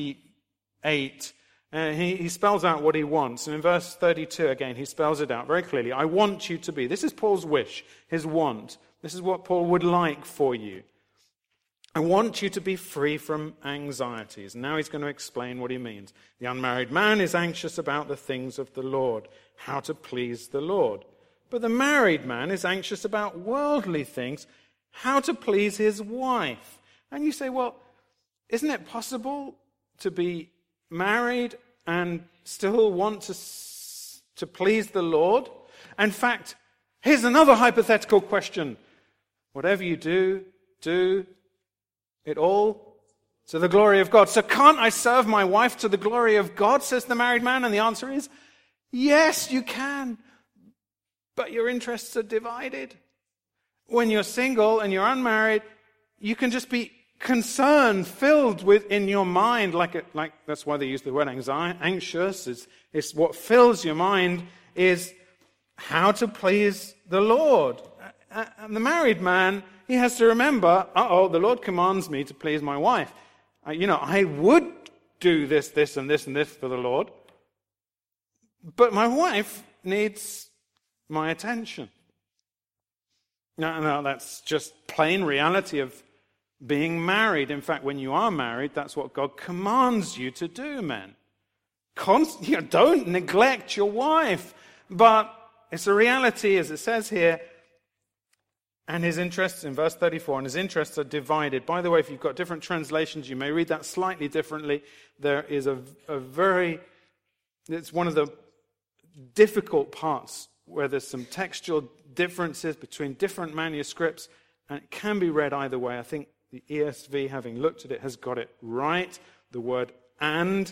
[SPEAKER 1] 28. He spells out what he wants. And in verse 32 again, he spells it out very clearly. I want you to be. This is Paul's wish, his want. This is what Paul would like for you. I want you to be free from anxieties. Now he's going to explain what he means. The unmarried man is anxious about the things of the Lord, how to please the Lord. But the married man is anxious about worldly things, how to please his wife. And you say, well, isn't it possible to be married and still want to please the Lord? In fact, here's another hypothetical question. Whatever you do it all to the glory of God. So can't I serve my wife to the glory of God, says the married man? And the answer is, yes, you can. But your interests are divided. When you're single and you're unmarried, you can just be concerned, filled with in your mind, like that's why they use the word anxious. It's what fills your mind is how to please the Lord. And the married man, he has to remember, the Lord commands me to please my wife. I would do this, and this, and this for the Lord. But my wife needs my attention. No, that's just plain reality of being married. In fact, when you are married, that's what God commands you to do, men. Don't neglect your wife. But it's a reality, as it says here. And his interests, in verse 34, and his interests are divided. By the way, if you've got different translations, you may read that slightly differently. There is it's one of the difficult parts where there's some textual differences between different manuscripts, and it can be read either way. I think the ESV, having looked at it, has got it right. The word and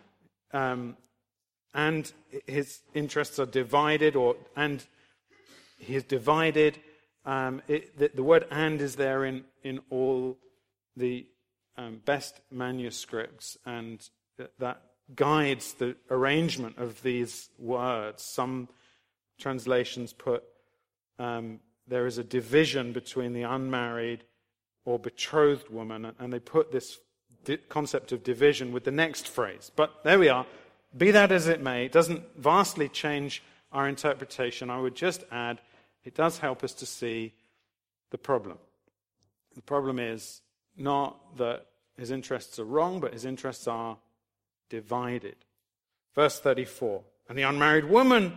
[SPEAKER 1] his interests are divided, and he is divided. The word and is there in all the best manuscripts, and that guides the arrangement of these words. Some translations put there is a division between the unmarried or betrothed woman, and they put this concept of division with the next phrase. But there we are. Be that as it may, it doesn't vastly change our interpretation. I would just add, it does help us to see the problem. The problem is not that his interests are wrong, but his interests are divided. Verse 34, and the unmarried woman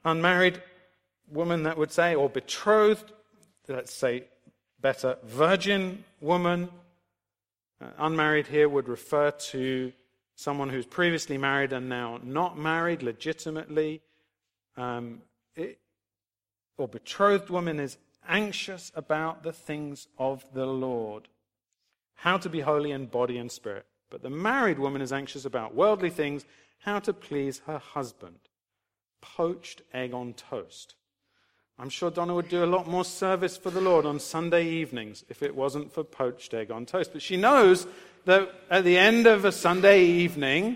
[SPEAKER 1] that would say, or betrothed, let's say better, virgin woman. Unmarried here would refer to someone who's previously married and now not married legitimately. Or betrothed woman is anxious about the things of the Lord, how to be holy in body and spirit. But the married woman is anxious about worldly things, how to please her husband. Poached egg on toast. I'm sure Donna would do a lot more service for the Lord on Sunday evenings if it wasn't for poached egg on toast. But she knows that at the end of a Sunday evening,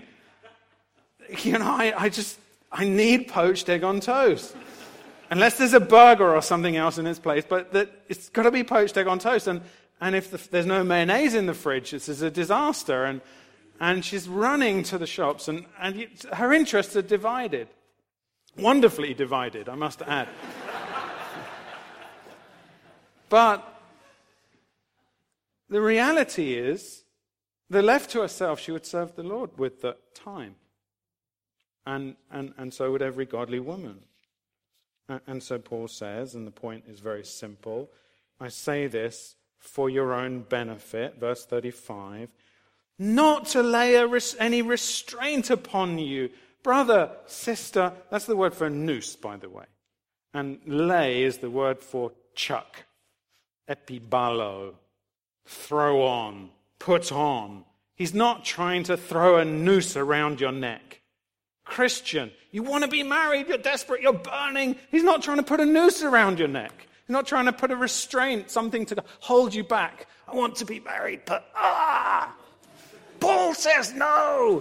[SPEAKER 1] I need poached egg on toast. Unless there's a burger or something else in its place, but it's got to be poached egg on toast. And if there's no mayonnaise in the fridge, this is a disaster. And she's running to the shops, and her interests are divided. Wonderfully divided, I must add. But the reality is, that left to herself, she would serve the Lord with the time. And so would every godly woman. And so Paul says, and the point is very simple, I say this for your own benefit, verse 35, not to lay any restraint upon you. Brother, sister, that's the word for noose, by the way. And lay is the word for chuck, epibalo, throw on, put on. He's not trying to throw a noose around your neck. Christian, you want to be married, you're desperate, you're burning. He's not trying to put a noose around your neck. He's not trying to put a restraint, something to hold you back. I want to be married, but Paul says no.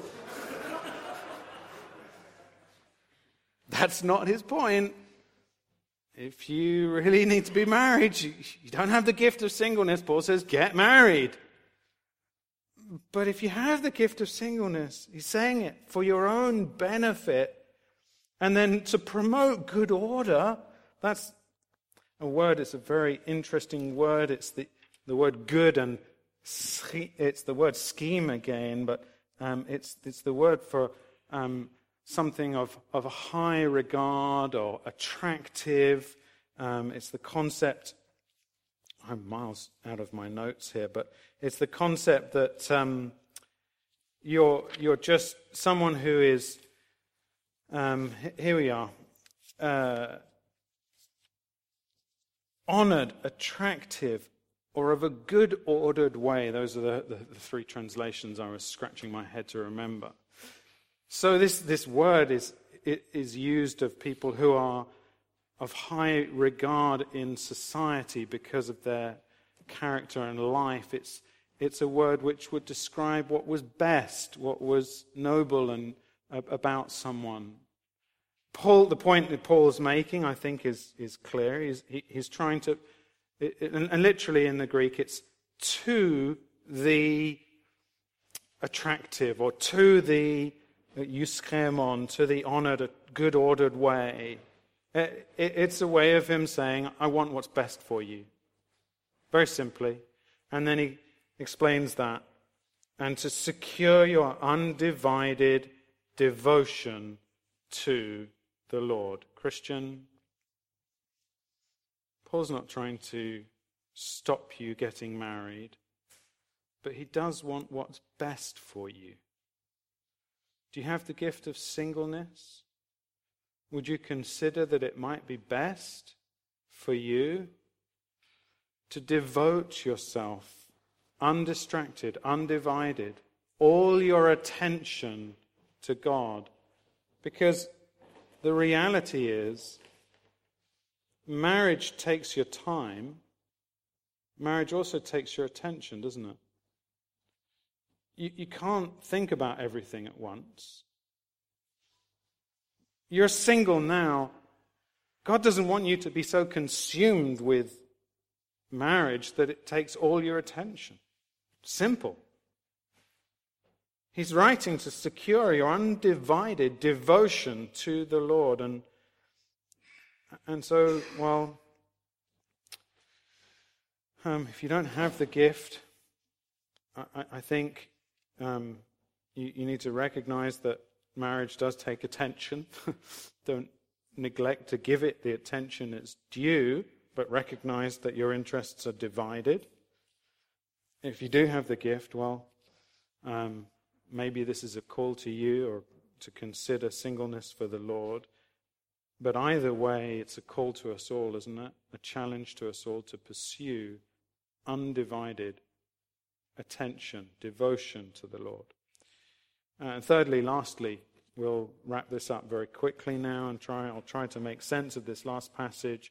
[SPEAKER 1] That's not his point. If you really need to be married, you don't have the gift of singleness, Paul says, get married. But if you have the gift of singleness, he's saying it for your own benefit, and then to promote good order. That's a word, it's a very interesting word. It's the word good, and it's the word scheme again, but it's the word for something of a high regard or attractive. It's the concept, I'm miles out of my notes here, but it's the concept that you're just someone who is, here we are, honored, attractive, or of a good ordered way. Those are the three translations I was scratching my head to remember. So this word is used of people who are of high regard in society because of their character and life. It's a word which would describe what was best, what was noble and about someone. The point that Paul's making, I think, is clear. He's trying to, and literally in the Greek, it's to the attractive or to the euschemon, to the honored, good ordered way. It's a way of him saying, I want what's best for you. Very simply. And then he explains that. And to secure your undivided devotion to the Lord. Christian, Paul's not trying to stop you getting married, but he does want what's best for you. Do you have the gift of singleness? would you consider that it might be best for you to devote yourself, undistracted, undivided, all your attention to God? Because the reality is, marriage takes your time. Marriage also takes your attention, doesn't it? You can't think about everything at once. You're single now. God doesn't want you to be so consumed with marriage that it takes all your attention. Simple. He's writing to secure your undivided devotion to the Lord. And so, well, if you don't have the gift, I think you need to recognize that marriage does take attention. Don't neglect to give it the attention it's due, but recognize that your interests are divided. If you do have the gift, well, maybe this is a call to you or to consider singleness for the Lord. But either way, it's a call to us all, isn't it? A challenge to us all to pursue undivided attention, devotion to the Lord. And thirdly, lastly, we'll wrap this up very quickly now and I'll try to make sense of this last passage.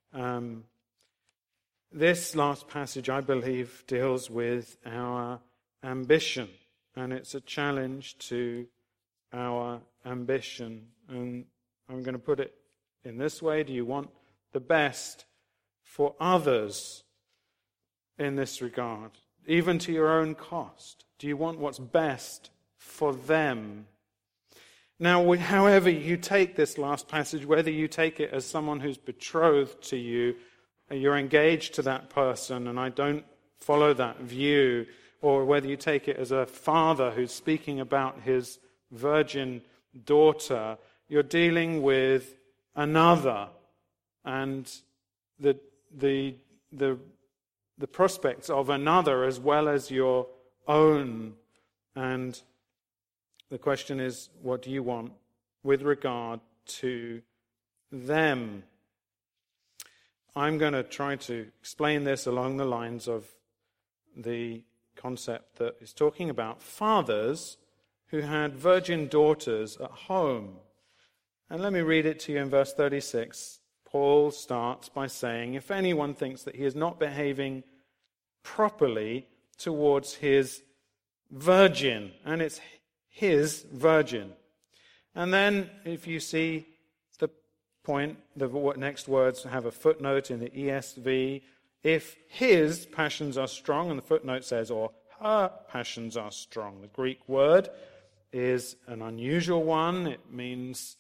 [SPEAKER 1] This last passage, I believe, deals with our ambition, and it's a challenge to our ambition. And I'm going to put it in this way. Do you want the best for others in this regard, even to your own cost? Do you want what's best for them? Now, however you take this last passage, whether you take it as someone who's betrothed to you, you're engaged to that person, and I don't follow that view, or whether you take it as a father who's speaking about his virgin daughter, you're dealing with another, and the prospects of another as well as your own. And the question is, what do you want with regard to them? I'm going to try to explain this along the lines of the concept that is talking about fathers who had virgin daughters at home. And let me read it to you in verse 36. Paul starts by saying, if anyone thinks that he is not behaving properly towards his virgin, and it's his virgin. And then if you see the point, the next words have a footnote in the ESV. If his passions are strong, and the footnote says, or her passions are strong. The Greek word is an unusual one. It means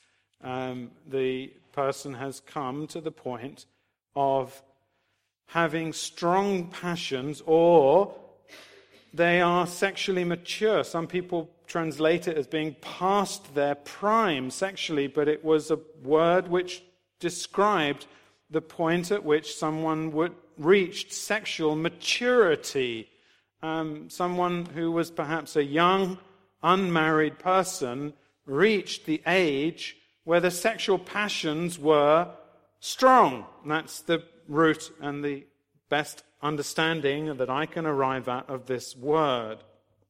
[SPEAKER 1] the person has come to the point of having strong passions, or they are sexually mature. Some people translate it as being past their prime sexually, but it was a word which described the point at which someone would reached sexual maturity. Someone who was perhaps a young, unmarried person reached the age where the sexual passions were strong. And that's the root and the best understanding that I can arrive at of this word.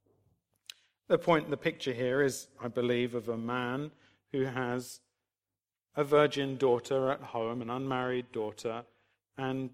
[SPEAKER 1] The point in the picture here is, I believe, of a man who has a virgin daughter at home, an unmarried daughter, and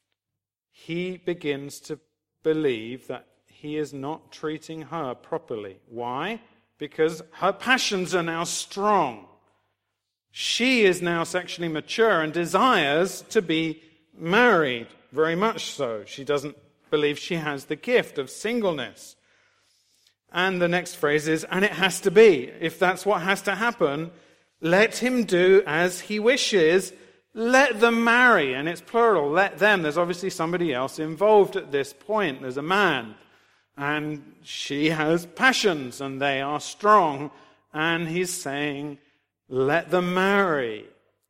[SPEAKER 1] he begins to believe that he is not treating her properly. Why? Because her passions are now strong. She is now sexually mature and desires to be married, very much so. She doesn't believe she has the gift of singleness. And the next phrase is, and it has to be. If that's what has to happen, let him do as he wishes. Let them marry. And it's plural, let them. There's obviously somebody else involved at this point. There's a man. And she has passions, and they are strong. And he's saying, let them marry.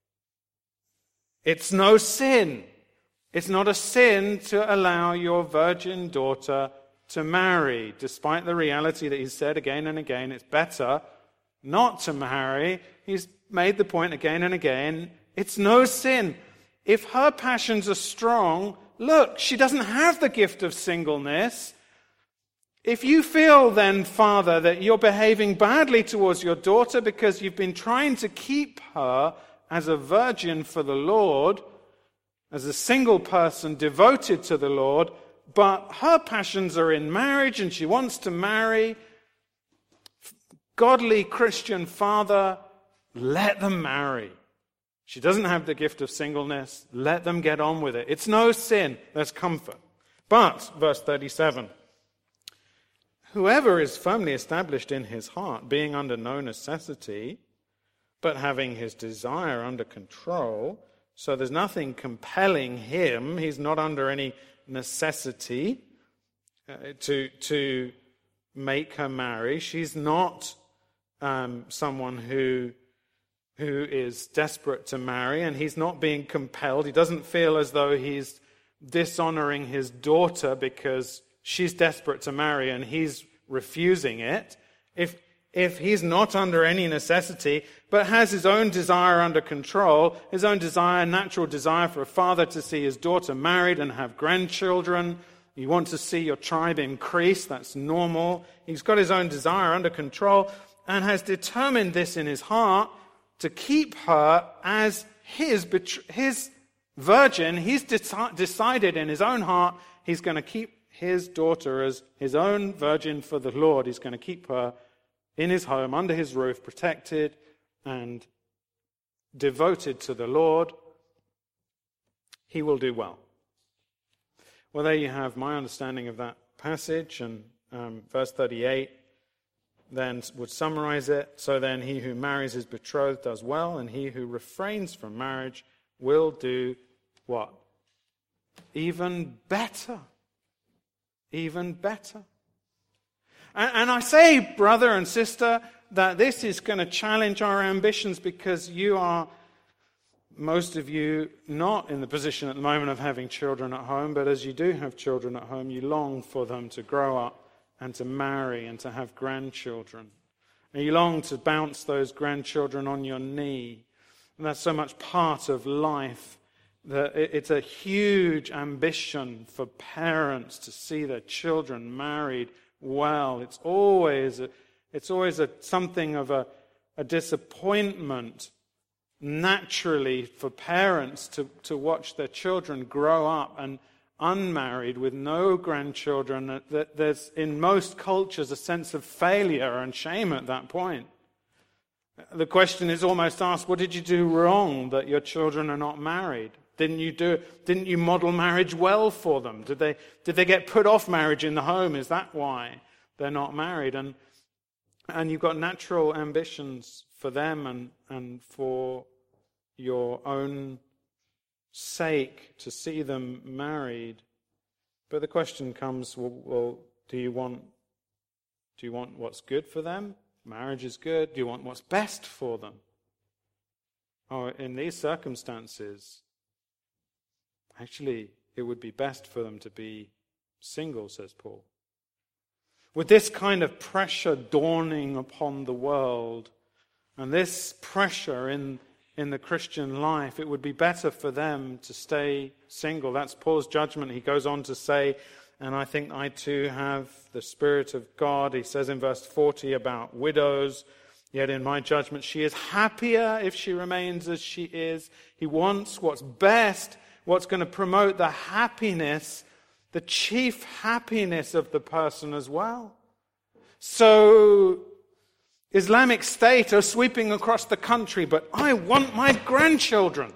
[SPEAKER 1] It's no sin. It's not a sin to allow your virgin daughter to marry, despite the reality that he's said again and again, it's better not to marry. He's made the point again and again, it's no sin. If her passions are strong, look, she doesn't have the gift of singleness. If you feel then, Father, that you're behaving badly towards your daughter because you've been trying to keep her as a virgin for the Lord, as a single person devoted to the Lord, but her passions are in marriage and she wants to marry, godly Christian father, let them marry. She doesn't have the gift of singleness. Let them get on with it. It's no sin. There's comfort. But, verse 37, whoever is firmly established in his heart, being under no necessity, but having his desire under control, so there's nothing compelling him, he's not under any necessity to make her marry. She's not someone who is desperate to marry, and he's not being compelled. He doesn't feel as though he's dishonoring his daughter because she's desperate to marry and he's refusing it. If he's not under any necessity, but has his own desire under control, his own desire, natural desire for a father to see his daughter married and have grandchildren, you want to see your tribe increase, that's normal. He's got his own desire under control and has determined this in his heart to keep her as his virgin. He's decided in his own heart he's going to keep his daughter as his own virgin for the Lord. He's going to keep her in his home, under his roof, protected and devoted to the Lord. He will do well. Well, there you have my understanding of that passage, and verse 38 then would summarize it. So then he who marries his betrothed does well, and he who refrains from marriage will do what? Even better. Even better. And I say, brother and sister, that this is going to challenge our ambitions because you are, most of you, not in the position at the moment of having children at home, but as you do have children at home, you long for them to grow up and to marry and to have grandchildren. And you long to bounce those grandchildren on your knee. And that's so much part of life that it's a huge ambition for parents to see their children married well. It's always something of a disappointment naturally for parents to watch their children grow up and unmarried with no grandchildren. That there's in most cultures a sense of failure and shame at that point. The question is almost asked, what did you do wrong that your children are not married? Didn't you model marriage well for them? Did they get put off marriage in the home? Is that why they're not married? And you've got natural ambitions for them and for your own sake to see them married. But the question comes, well, do you want what's good for them? Marriage is good. Do you want what's best for them? Oh, in these circumstances, actually, it would be best for them to be single, says Paul. With this kind of pressure dawning upon the world, and this pressure in the Christian life, it would be better for them to stay single. That's Paul's judgment. He goes on to say, and I think I too have the Spirit of God. He says in verse 40 about widows, yet in my judgment she is happier if she remains as she is. He wants what's best, what's going to promote the happiness, the chief happiness of the person as well. So Islamic State are sweeping across the country, but I want my grandchildren.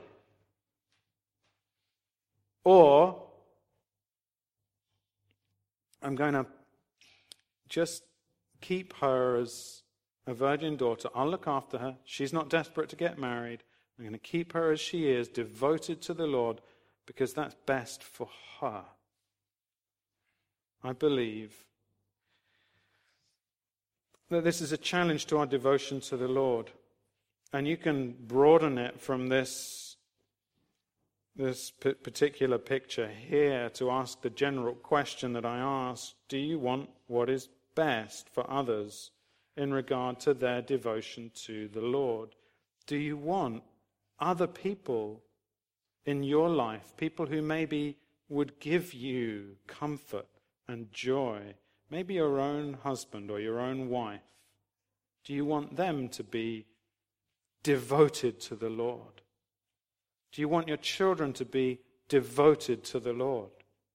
[SPEAKER 1] Or I'm going to just keep her as a virgin daughter. I'll look after her. She's not desperate to get married. I'm going to keep her as she is, devoted to the Lord, because that's best for her. I believe that this is a challenge to our devotion to the Lord. And you can broaden it from this particular picture here to ask the general question that I asked: do you want what is best for others in regard to their devotion to the Lord? Do you want other people in your life, people who maybe would give you comfort and joy, maybe your own husband or your own wife? Do you want them to be devoted to the Lord? Do you want your children to be devoted to the Lord?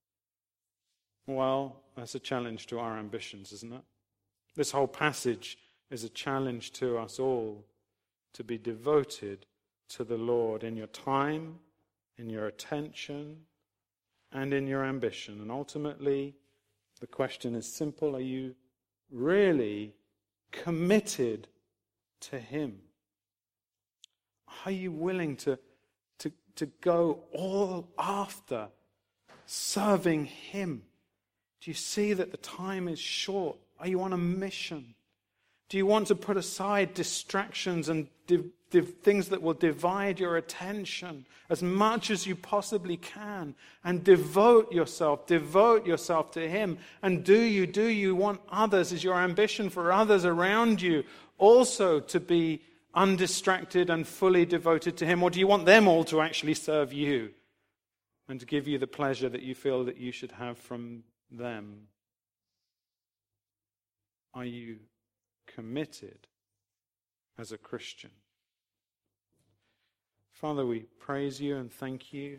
[SPEAKER 1] Well, that's a challenge to our ambitions, isn't it? This whole passage is a challenge to us all to be devoted to the Lord in your time, in your attention, and in your ambition. And ultimately, the question is simple: are you really committed to Him? Are you willing to go all after serving Him? Do you see that the time is short? Are you on a mission? Do you want to put aside distractions and things that will divide your attention as much as you possibly can and devote yourself to Him? And do you want others, is your ambition for others around you also to be undistracted and fully devoted to Him? Or do you want them all to actually serve you and to give you the pleasure that you feel that you should have from them? Are you committed as a Christian? Father, we praise you and thank you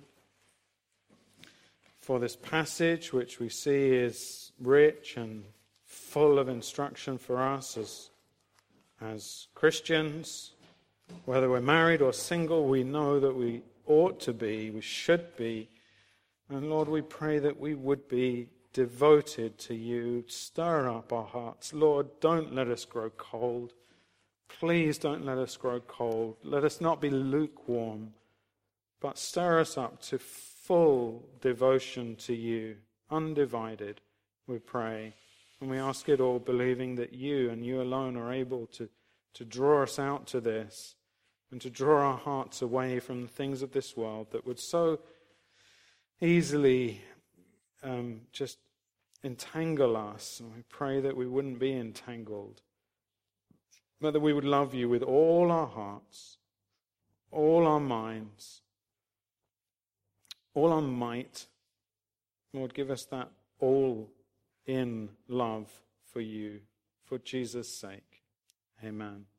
[SPEAKER 1] for this passage, which we see is rich and full of instruction for us as Christians. Whether we're married or single, we know that we ought to be, we should be. And Lord, we pray that we would be devoted to you. Stir up our hearts. Lord, don't let us grow cold. Please don't let us grow cold. Let us not be lukewarm, but stir us up to full devotion to you, undivided, we pray. And we ask it all believing that you and you alone are able to draw us out to this and to draw our hearts away from the things of this world that would so easily just entangle us. And we pray that we wouldn't be entangled, but that we would love you with all our hearts, all our minds, all our might. Lord, give us that all in love for you, for Jesus' sake. Amen.